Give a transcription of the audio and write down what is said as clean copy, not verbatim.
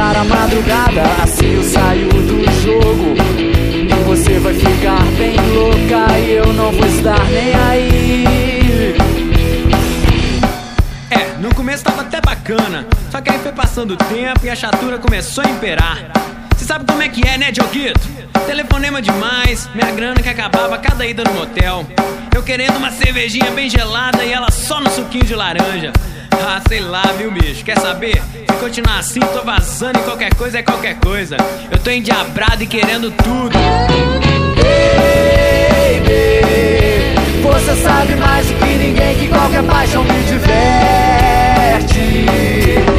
para a madrugada, assim eu saio do jogo. E você vai ficar bem louca e eu não vou estar nem aí. No começo tava até bacana, só que aí foi passando o tempo e a chatura começou a imperar. Cê sabe como é que é, né, Dioguito? Telefonema demais, minha grana que acabava cada ida no motel. Eu querendo uma cervejinha bem gelada e ela só no suquinho de laranja. Ah, sei lá, viu, bicho? Quer saber? Se continuar assim, tô vazando e qualquer coisa é qualquer coisa. Eu tô endiabrado e querendo tudo. Baby, você sabe mais do que ninguém que qualquer paixão me diverte.